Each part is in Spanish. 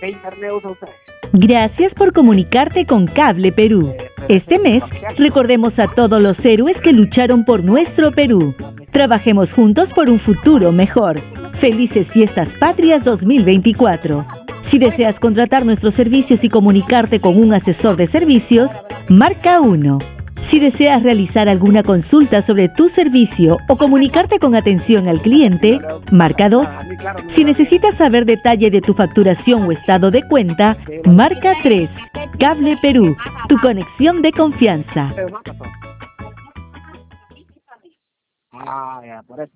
¿Qué internet usa usted? Gracias por comunicarte con Cable Perú. Este mes, recordemos a todos los héroes que lucharon por nuestro Perú. Trabajemos juntos por un futuro mejor. Felices Fiestas Patrias 2024. Si deseas contratar nuestros servicios y comunicarte con un asesor de servicios, marca 1. Si deseas realizar alguna consulta sobre tu servicio o comunicarte con atención al cliente, marca 2. Si necesitas saber detalle de tu facturación o estado de cuenta, marca 3. Cable Perú, tu conexión de confianza. Ya, por eso.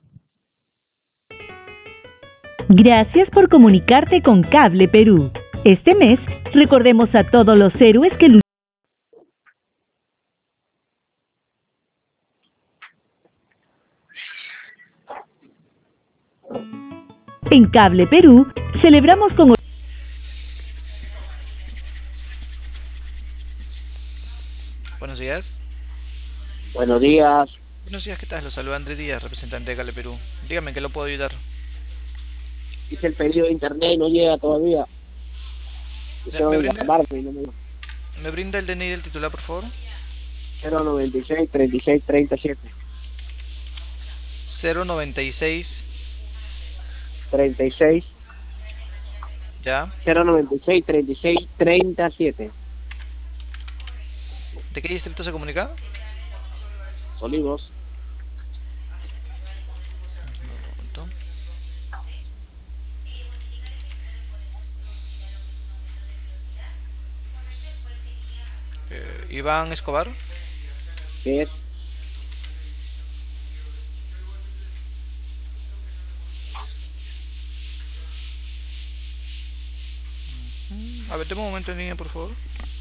Gracias por comunicarte con Cable Perú. Este mes, recordemos a todos los héroes que lucharon. En Cable Perú, celebramos con... Buenos días. Buenos días. Buenos días, ¿qué tal? Los saluda Andrés Díaz, representante de Cale Perú. Dígame, ¿en qué lo puedo ayudar? Hice el pedido de internet y no llega todavía. Ya, ¿Me Quisieron brinda, llamarme y no me llega. me brinda el DNI del titular, por favor? 096 36 37 096, 36 ya. 096 36 37. ¿De qué distrito se comunica? Olivos. Un momento. Iván Escobar. ¿Qué es? A ver, deme un momento en línea, por favor.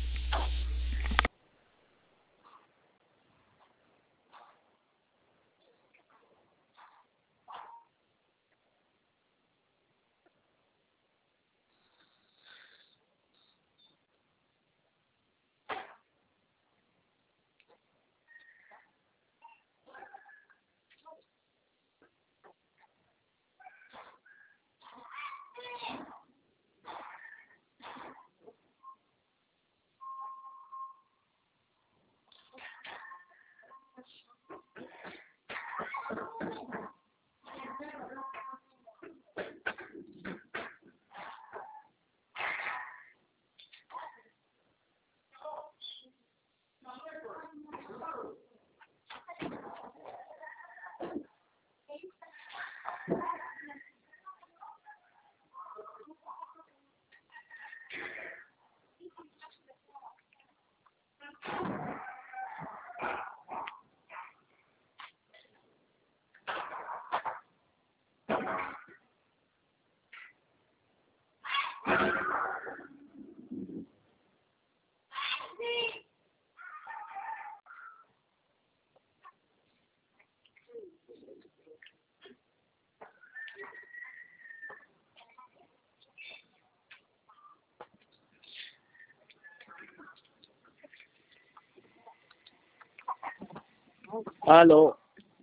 Aló.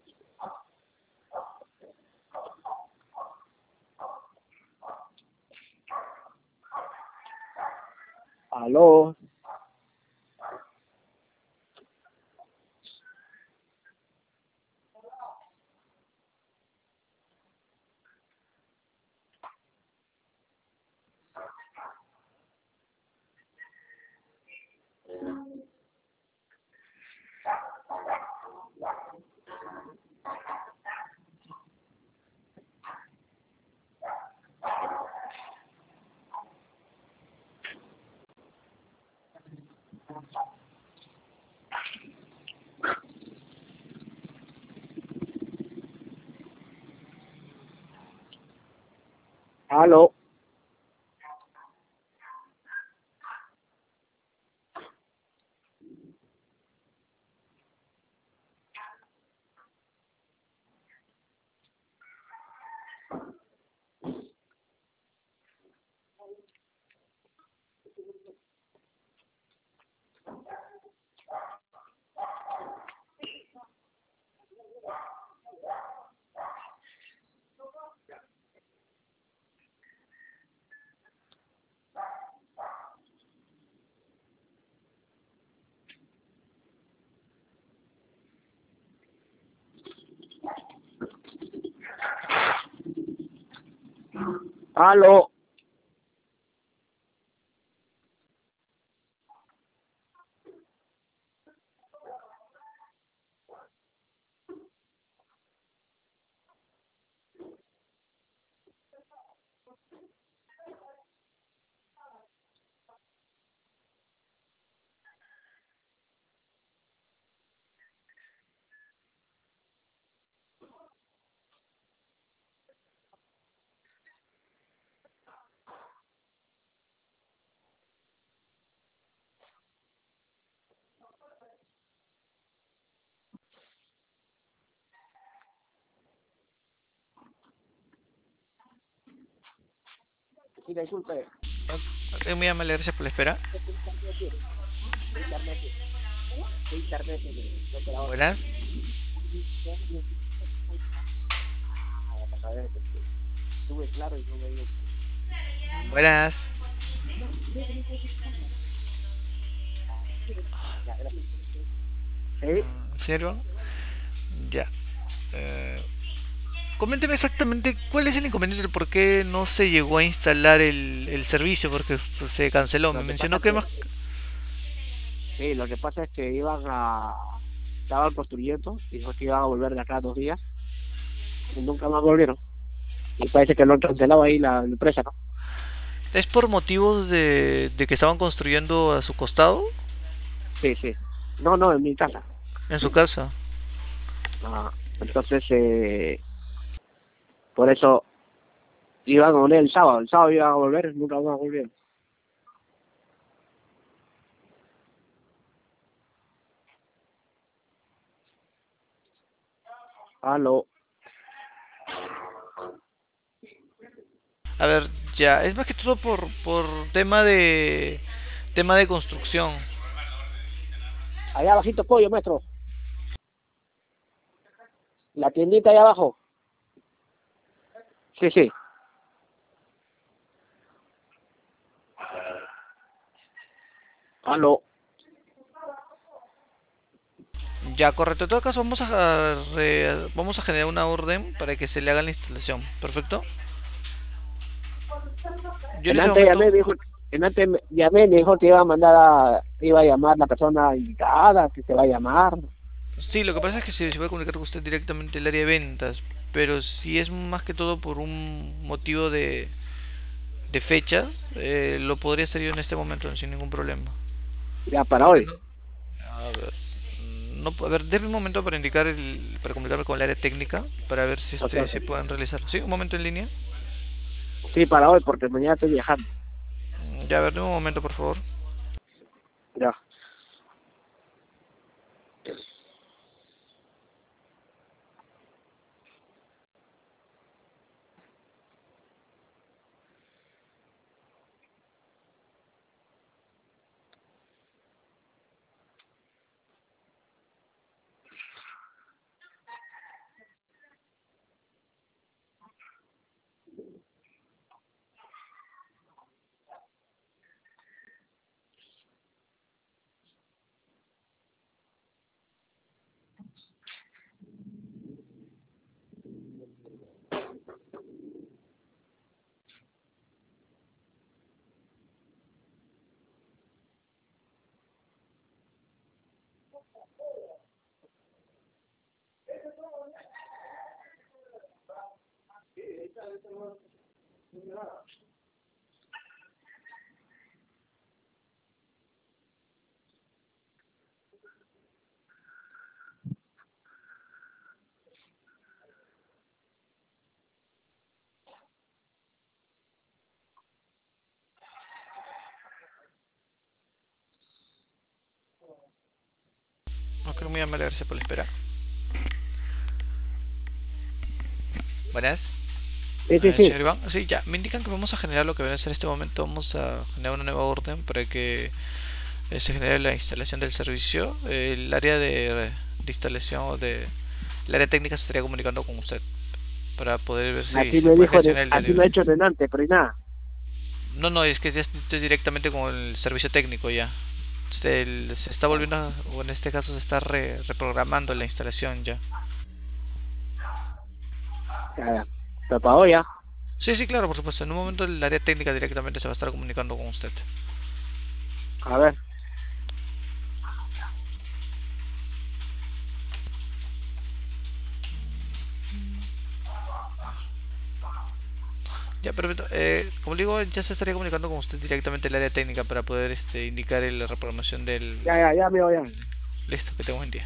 Aló. Aló. Aló. Sí, disculpe. Muy amable, gracias por la espera. Internet. Buenas. Estuve claro y no me dio. Buenas. ¿Sí? Señor Iván. Ya. Coménteme exactamente cuál es el inconveniente, por qué no se llegó a instalar el servicio, porque se canceló. Me Lo que mencionó pasa que que, más... sí, lo que pasa es que estaban construyendo, y dijo que iban a volver de acá 2 días, y nunca más volvieron. Y parece que lo han cancelado ahí la empresa, ¿no? ¿Es por motivos de que estaban construyendo a su costado, Sí, sí. No, no, en mi casa. en su casa? Entonces, por eso iban a volver el sábado iban a volver, nunca más volvieron. Aló. A ver, ya, es más que todo por tema de construcción. Allá abajito pollo, maestro. La tiendita allá abajo. Sí, sí. Aló. Ya, correcto. En todo caso, vamos a generar una orden para que se le haga la instalación. ¿Perfecto? Yo en En ese antes momento, llamé, me dijo, llamé, me dijo que iba a llamar la persona indicada, que se va a llamar. sí, lo que pasa es que se va a comunicar con usted directamente el área de ventas, pero si es más que todo por un motivo de fechas, lo podría hacer yo en este momento sin ningún problema. Ya para Porque hoy. no, a ver, no, a ver, déme un momento para para comunicarme con el área técnica, para ver si O sea, se pueden realizar. Sí, un momento en línea. sí, para hoy, porque mañana estoy viajando. Ya, a ver, déme un momento, por favor. Ya. Ok, muy amable, gracias por la espera. Buenas. Sí, sí, sí. Señor Iván, sí, ya, me indican que vamos a generar lo que viene a ser en este momento. Vamos a generar una nueva orden para que se genere la instalación del servicio. El área de instalación o de el área técnica se estaría comunicando con usted para poder ver si Así se me puede dijo, gestionar el día así de me hoy. ha hecho delante, pero y nada. No, no, es que ya estoy directamente con el servicio técnico ya. Se está volviendo, o en este caso se está reprogramando la instalación ya. Ya, ya. Pero para hoy ya. Sí, sí, claro, por supuesto. En un momento el área técnica directamente se va a estar comunicando con usted. A ver. Ya, perfecto. Como le digo, ya se estaría comunicando con usted directamente el área técnica para poder indicar la reprogramación del... Ya, amigo, ya. Listo, que tengo un buen día.